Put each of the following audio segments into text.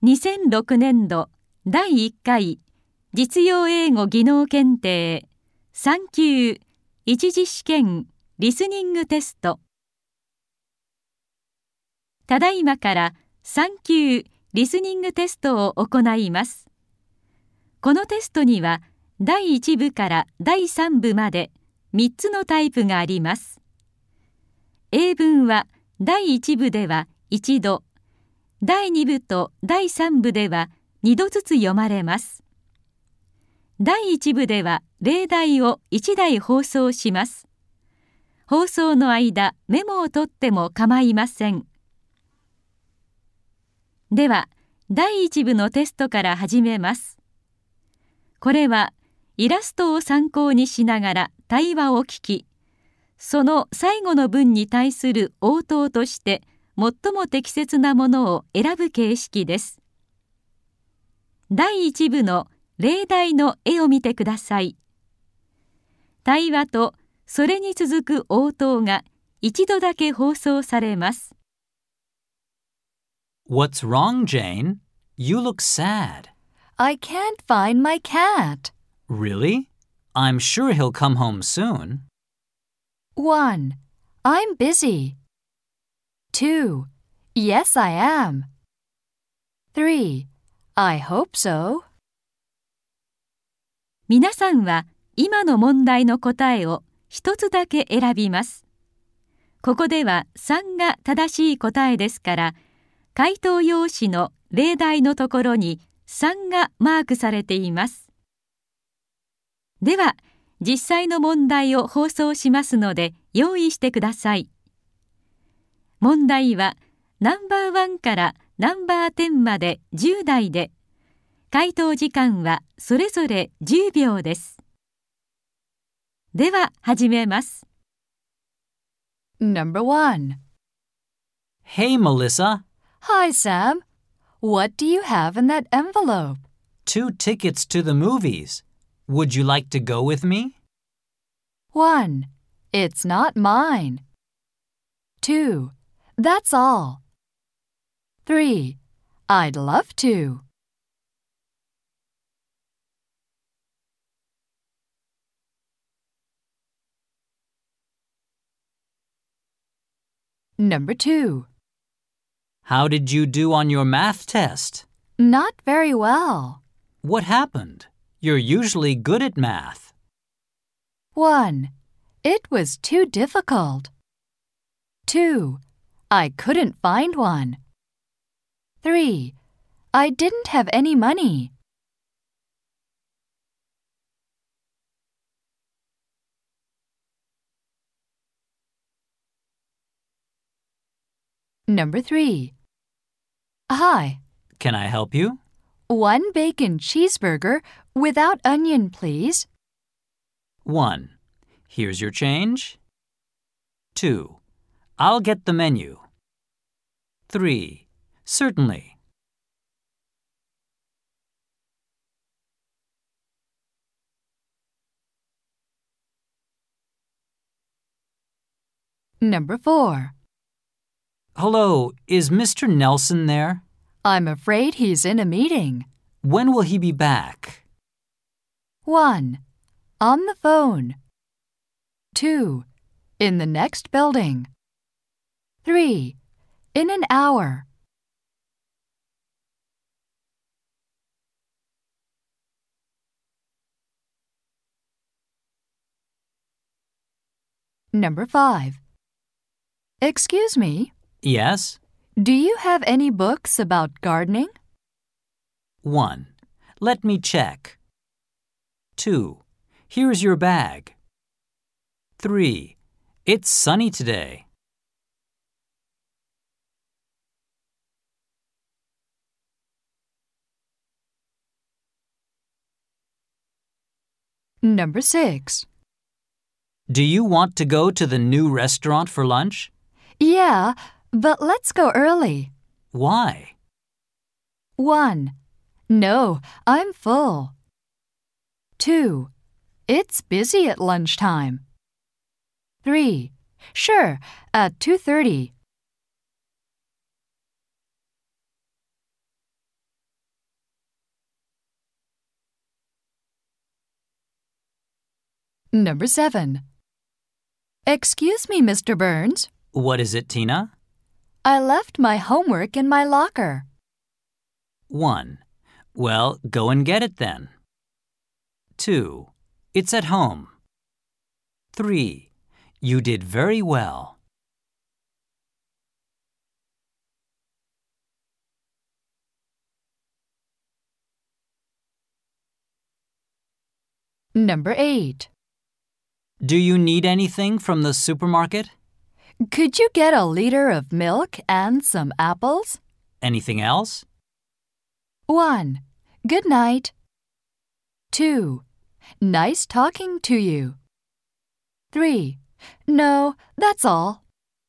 2006年度第1回実用英語技能検定3級一次試験リスニングテスト。ただいまから3級リスニングテストを行います。このテストには第1部から第3部まで3つのタイプがあります。英文は第1部では1度、第2部と第3部では2度ずつ読まれます。第1部では例題を1題放送します。放送の間、メモを取っても構いません。では、第1部のテストから始めます。これは、イラストを参考にしながら対話を聞き、その最後の文に対する応答として最も適切なものを選ぶ形式です。第1部の例題の絵を見てください。対話とそれに続く応答が一度だけ放送されます。 What's wrong, Jane? You look sad. I can't find my cat. Really? I'm sure he'll come home soon. 1. I'm busy. 2. Yes, I am. 3. I hope so. 皆さんは今の問題の答えを一つだけ選びます。ここでは3が正しい答えですから、回答用紙の例題のところに3がマークされています。では、実際の問題を放送しますので用意してください。問題はナンバー1からナンバー10まで10題で、回答時間はそれぞれ10秒です。では始めます。 Number 1. Hey, Melissa. Hi, Sam. What do you have in that envelope? 2 tickets to the movies. Would you like to go with me? 1. It's not mine. 2. That's all. 3. I'd love to. Number 2. How did you do on your math test? Not very well. What happened? You're usually good at math. 1. It was too difficult. 2. I couldn't find one. 3. I didn't have any money. Number 3. Hi. Can I help you? 1 bacon cheeseburger without onion, please. 1. Here's your change. 2. I'll get the menu. 3. Certainly. Number 4. Hello, is Mr. Nelson there? I'm afraid he's in a meeting. When will he be back? 1. On the phone. 2. In the next building. 3. In an hour. Number 5. Excuse me, Yes? do you have any books about gardening? 1. Let me check. 2. Here's your bag. 3. It's sunny today. Number 6. Do you want to go to the new restaurant for lunch? Yeah, but let's go early. Why? 1. No, I'm full. 2. It's busy at lunchtime. 3. Sure, at 2:30. Number 7. Excuse me, Mr. Burns. What is it, Tina? I left my homework in my locker. 1. Well, go and get it then. 2. It's at home. 3. You did very well. Number 8. Do you need anything from the supermarket? Could you get a liter of milk and some apples? Anything else? 1. Good night. 2. Nice talking to you. 3. No, that's all.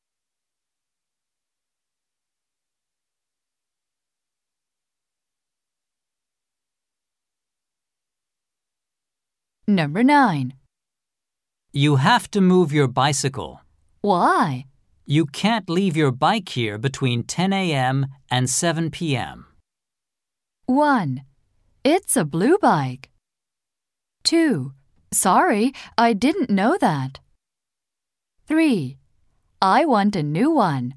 Number 9. You have to move your bicycle. Why? You can't leave your bike here between 10 a.m. and 7 p.m. 1. It's a blue bike. 2. Sorry, I didn't know that. 3. I want a new one.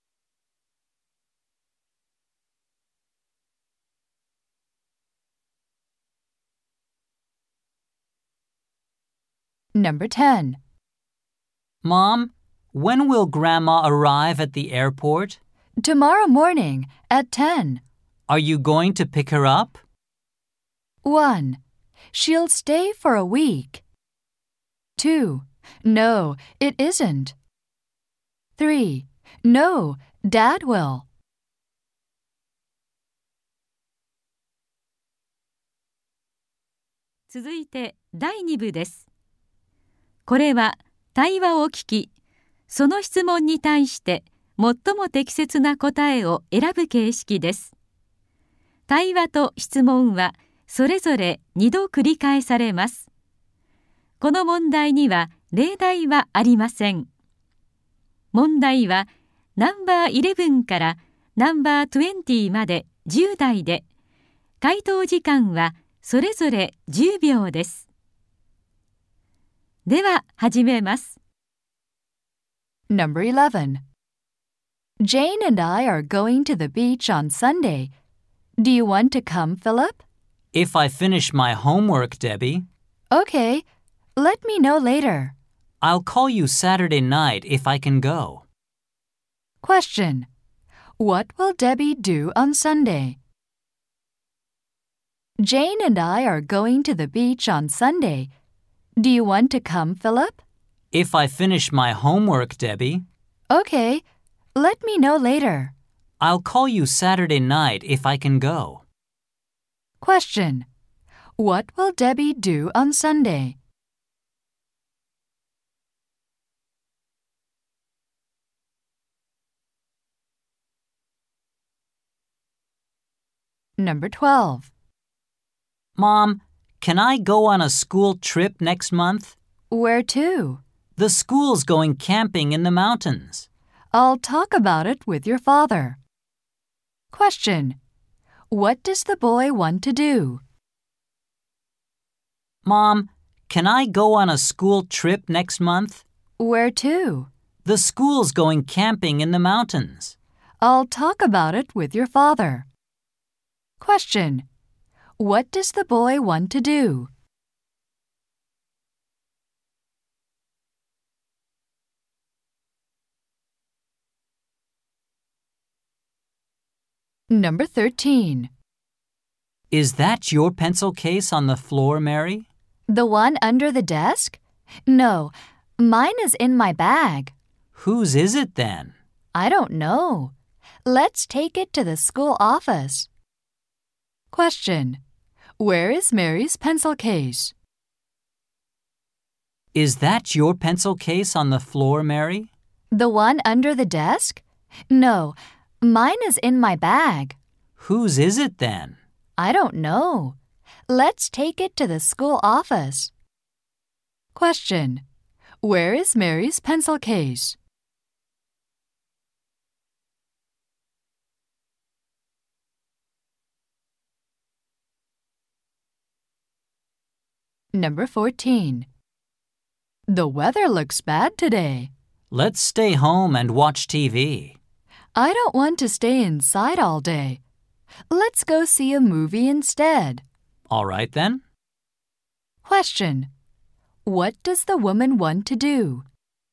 Number 10. Mom, when will Grandma arrive at the airport? Tomorrow morning at 10. Are you going to pick her up? 1. She'll stay for a week. 2. No, it isn't. 3. No, Dad will. 続いて第2部です。これは対話を聞き、その質問に対して最も適切な答えを選ぶ形式です。対話と質問はそれぞれ2度繰り返されます。この問題には例題はありません。問題はナンバー11からナンバー20まで10題で、回答時間はそれぞれ10秒です。では始めます。 Number 11. Jane and I are going to the beach on Sunday. Do you want to come, Philip? If I finish my homework, Debbie. Okay, let me know later. I'll call you Saturday night if I can go. Question. What will Debbie do on Sunday? Jane and I are going to the beach on Sunday. Do you want to come, Philip? If I finish my homework, Debbie. Okay, let me know later. I'll call you Saturday night if I can go. Question. What will Debbie do on Sunday? Number 12. Mom, can I go on a school trip next month? Where to? The school's going camping in the mountains. I'll talk about it with your father. Question. What does the boy want to do? Mom, can I go on a school trip next month? Where to? The school's going camping in the mountains. I'll talk about it with your father. Question. What does the boy want to do? Number 13. Is that your pencil case on the floor, Mary? The one under the desk? No, mine is in my bag. Whose is it then? I don't know. Let's take it to the school office. Question. Where is Mary's pencil case? Is that your pencil case on the floor, Mary? The one under the desk? No, mine is in my bag. Whose is it then? I don't know. Let's take it to the school office. Question. Where is Mary's pencil case? Number 14. The weather looks bad today. Let's stay home and watch TV. I don't want to stay inside all day. Let's go see a movie instead. All right then. Question. What does the woman want to do?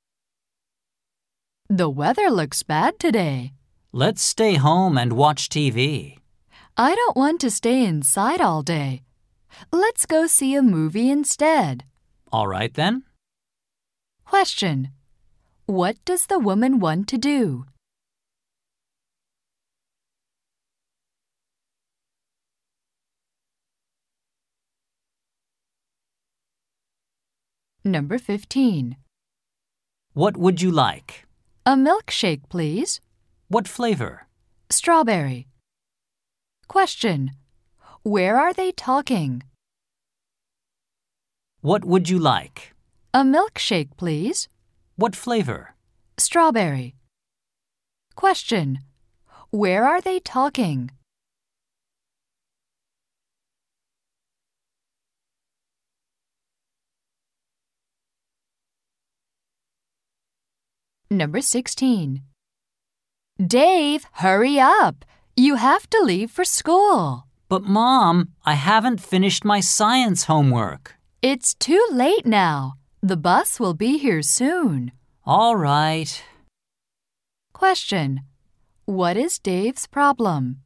The weather looks bad today. Let's stay home and watch TV. I don't want to stay inside all day. Let's go see a movie instead. All right then. Question. What does the woman want to do? Number 15. What would you like? A milkshake, please. What flavor? Strawberry. Question. Where are they talking? What would you like? A milkshake, please. What flavor? Strawberry. Question. Where are they talking? Number 16. Dave, hurry up. You have to leave for school. But Mom, I haven't finished my science homework. It's too late now. The bus will be here soon. All right. Question. What is Dave's problem?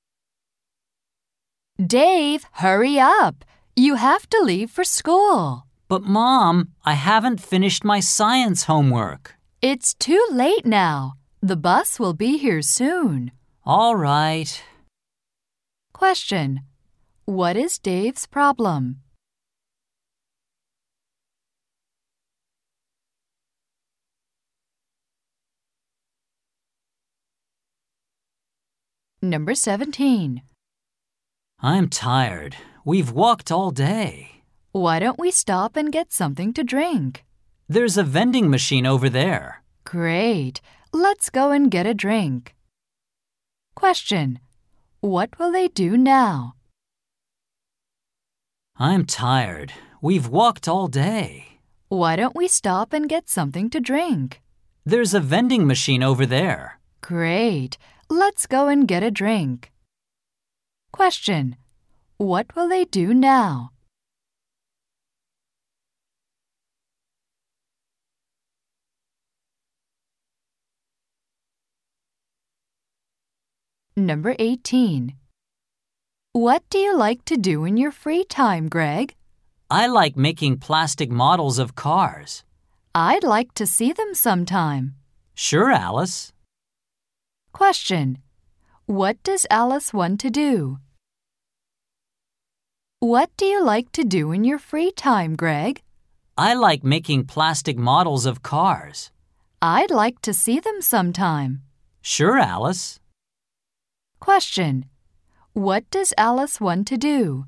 Dave, hurry up. You have to leave for school. But Mom, I haven't finished my science homework. It's too late now. The bus will be here soon. All right. Question. What is Dave's problem? Number 17. I'm tired. We've walked all day. Why don't we stop and get something to drink? There's a vending machine over there. Great. Let's go and get a drink. Question. What will they do now? I'm tired. We've walked all day. Why don't we stop and get something to drink? There's a vending machine over there. Great. Let's go and get a drink. Question. What will they do now? Number 18. What do you like to do in your free time, Greg? I like making plastic models of cars. I'd like to see them sometime. Sure, Alice. Question. What does Alice want to do? What do you like to do in your free time, Greg? I like making plastic models of cars. I'd like to see them sometime. Sure, Alice. Question. What does Alice want to do?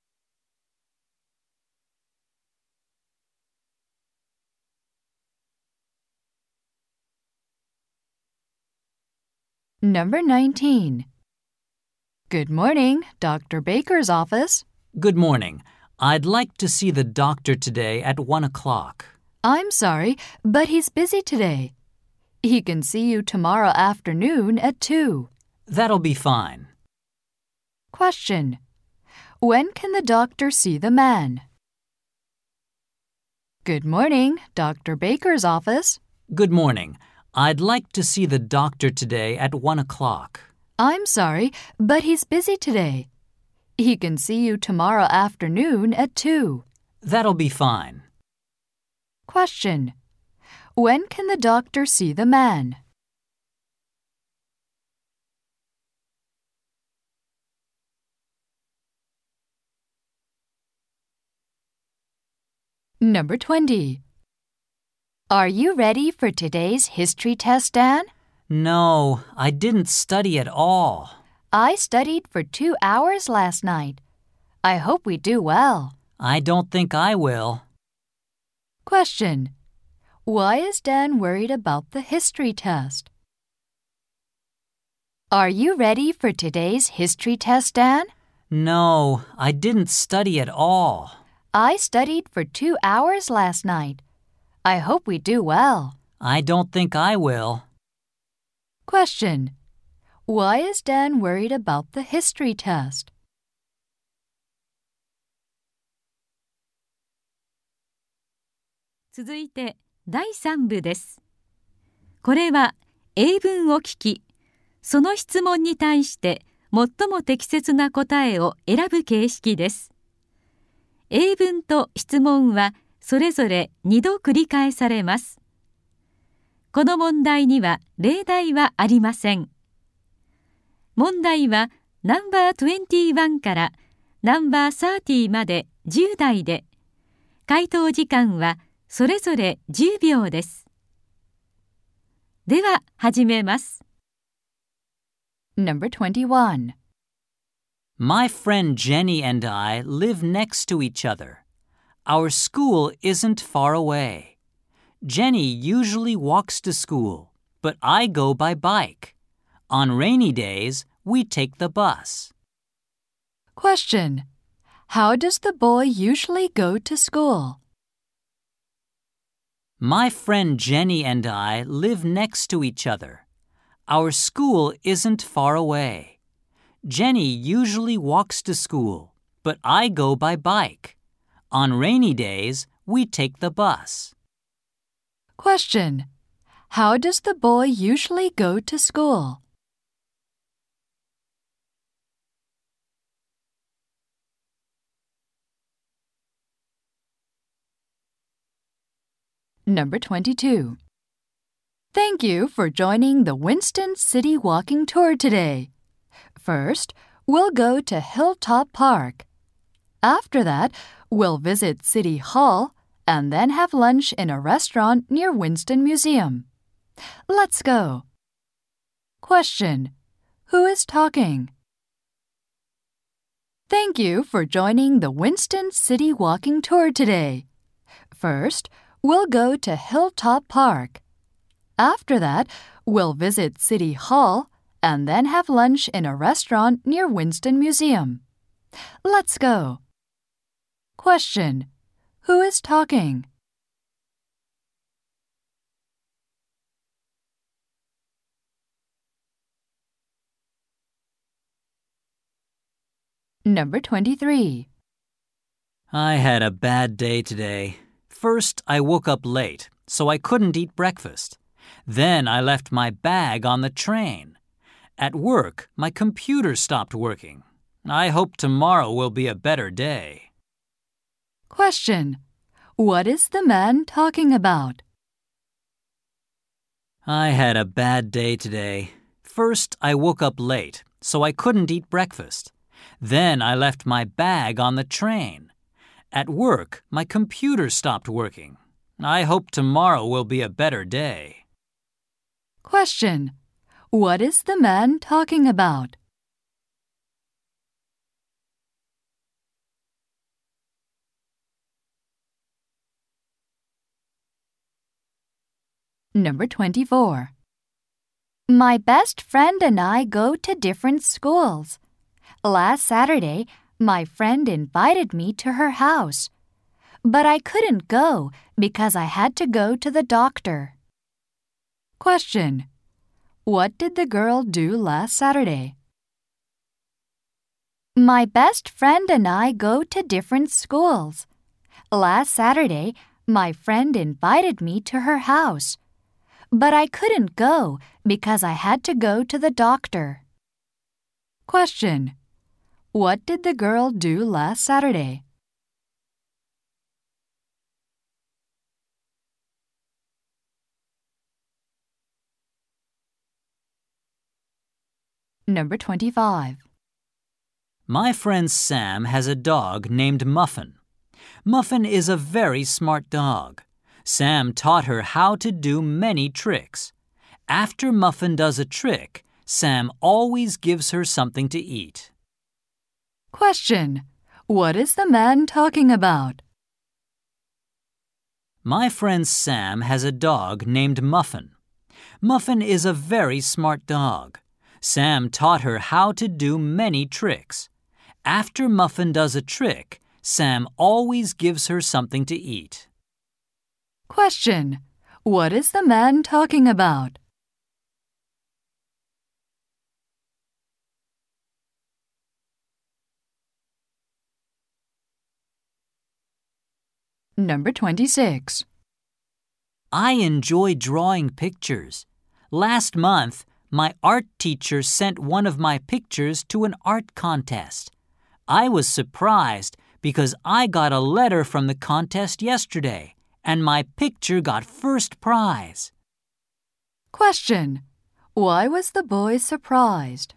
Number 19. Good morning, Dr. Baker's office. Good morning. I'd like to see the doctor today at 1 o'clock. I'm sorry, but he's busy today. He can see you tomorrow afternoon at 2. That'll be fine. Question. When can the doctor see the man? Good morning, Dr. Baker's office. Good morning. I'd like to see the doctor today at 1 o'clock. I'm sorry, but he's busy today. He can see you tomorrow afternoon at 2. That'll be fine. Question. When can the doctor see the man? Number 20. Are you ready for today's history test, Dan? No, I didn't study at all. I studied for 2 hours last night. I hope we do well. I don't think I will. Question. Why is Dan worried about the history test? Are you ready for today's history test, Dan? No, I didn't study at all. I studied for 2 hours last night. I hope we do well. I don't think I will. Question. Why is Dan worried about the history test? 続いて第3部です。これは英文を聞き、その質問に対して最も適切な答えを選ぶ形式です。英文と質問はそれぞれ2度繰り返されます。この問題には例題はありません。問題はナンバー21からナンバー30まで10題で、回答時間はそれぞれ10秒です。では始めます。 Number 21. My friend Jenny and I live next to each other. Our school isn't far away. Jenny usually walks to school, but I go by bike. On rainy days, we take the bus. Question. How does the boy usually go to school? My friend Jenny and I live next to each other. Our school isn't far away. Jenny usually walks to school, but I go by bike. On rainy days, we take the bus. Question. How does the boy usually go to school? Number 22. Thank you for joining the Winston City Walking Tour today. First, we'll go to Hilltop Park. After that, we'll visit City Hall and then have lunch in a restaurant near Winston Museum. Let's go. Question. Who is talking? Thank you for joining the Winston City Walking Tour today. First, we'll go to Hilltop Park. After that, we'll visit City Hall and then have lunch in a restaurant near Winston Museum. Let's go. Question. Who is talking? Number 23. I had a bad day today. First, I woke up late, so I couldn't eat breakfast. Then I left my bag on the train. At work, my computer stopped working. I hope tomorrow will be a better day. Question. What is the man talking about? I had a bad day today. First, I woke up late, so I couldn't eat breakfast. Then I left my bag on the train. At work, my computer stopped working. I hope tomorrow will be a better day. Question. What is the man talking about? Number 24. My best friend and I go to different schools. Last Saturday, my friend invited me to her house. But I couldn't go because I had to go to the doctor. Question. What did the girl do last Saturday? My best friend and I go to different schools. Last Saturday, my friend invited me to her house. But I couldn't go because I had to go to the doctor. Question. What did the girl do last Saturday? Number 25. My friend Sam has a dog named Muffin. Muffin is a very smart dog. Sam taught her how to do many tricks. After Muffin does a trick, Sam always gives her something to eat. Question. What is the man talking about? My friend Sam has a dog named Muffin. Muffin is a very smart dog. Sam taught her how to do many tricks. After Muffin does a trick, Sam always gives her something to eat. Question. What is the man talking about? Number 26. I enjoy drawing pictures. Last month, my art teacher sent one of my pictures to an art contest. I was surprised because I got a letter from the contest yesterday, and my picture got first prize. Question. Why was the boy surprised?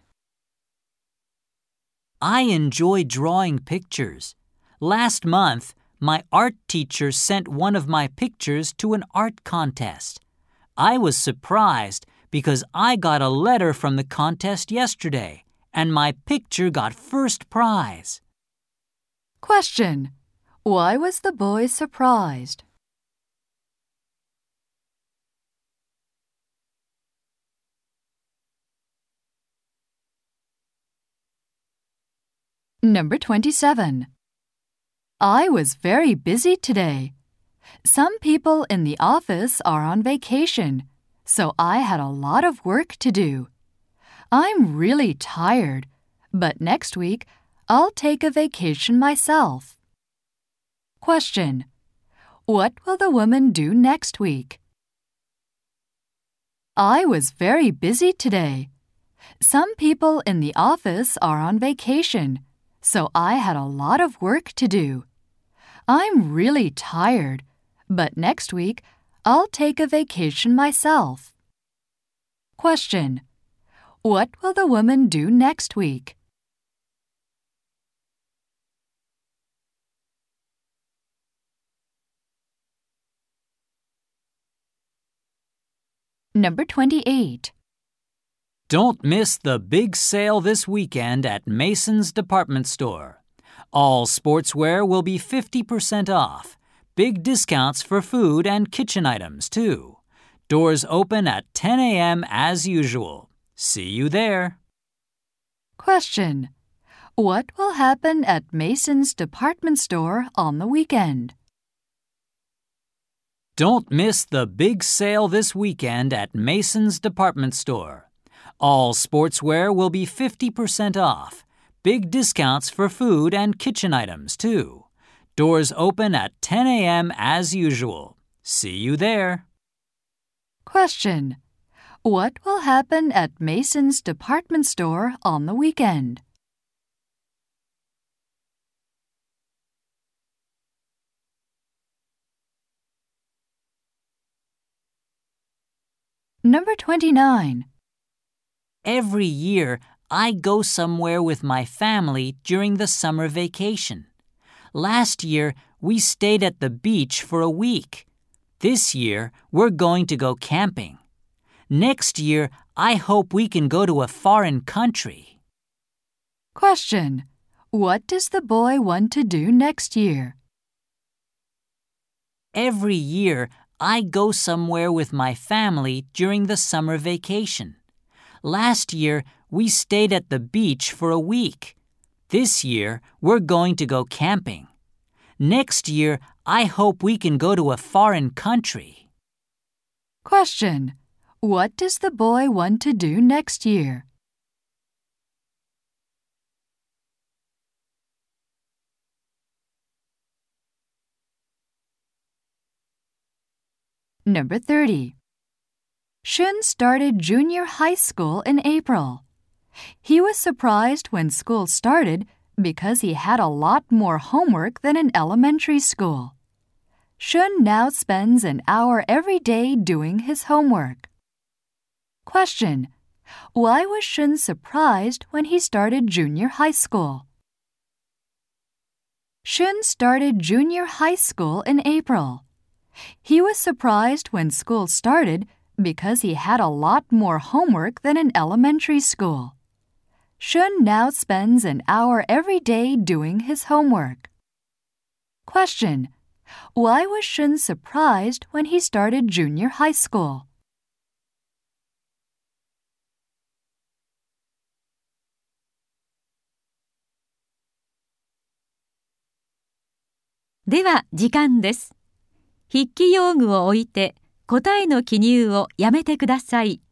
I enjoy drawing pictures. Last month, my art teacher sent one of my pictures to an art contest. I was surprised because I got a letter from the contest yesterday, and my picture got first prize. Question. Why was the boy surprised? Number 27. I was very busy today. Some people in the office are on vacation, so I had a lot of work to do. I'm really tired, but next week I'll take a vacation myself. Question. What will the woman do next week? I was very busy today. Some people in the office are on vacation, so I had a lot of work to do. I'm really tired, but next week I'll take a vacation myself. Question. What will the woman do next week? Number 28. Don't miss the big sale this weekend at Mason's Department Store. All sportswear will be 50% off. Big discounts for food and kitchen items, too. Doors open at 10 a.m. as usual. See you there. Question. What will happen at Mason's Department Store on the weekend? Don't miss the big sale this weekend at Mason's Department Store. All sportswear will be 50% off. Big discounts for food and kitchen items, too. Doors open at 10 a.m. as usual. See you there. Question. What will happen at Mason's Department Store on the weekend? Number 29. Every year, I go somewhere with my family during the summer vacation. Last year, we stayed at the beach for a week. This year, we're going to go camping. Next year, I hope we can go to a foreign country. Question. What does the boy want to do next year? Every year, I go somewhere with my family during the summer vacation. Last year, we stayed at the beach for a week. This year, we're going to go camping. Next year, I hope we can go to a foreign country. Question. What does the boy want to do next year? Number 30. Shun started junior high school in April. He was surprised when school started because he had a lot more homework than in elementary school. Shun now spends an hour every day doing his homework. Question. Why was Shun surprised when he started junior high school? Shun started junior high school in April. He was surprised when school started because he had a lot more homework than in elementary school. Shun now spends an hour every day doing his homework. Question. Why was Shun surprised when he started junior high school? では時間です。 筆記用具を置いて答えの記入をやめてください。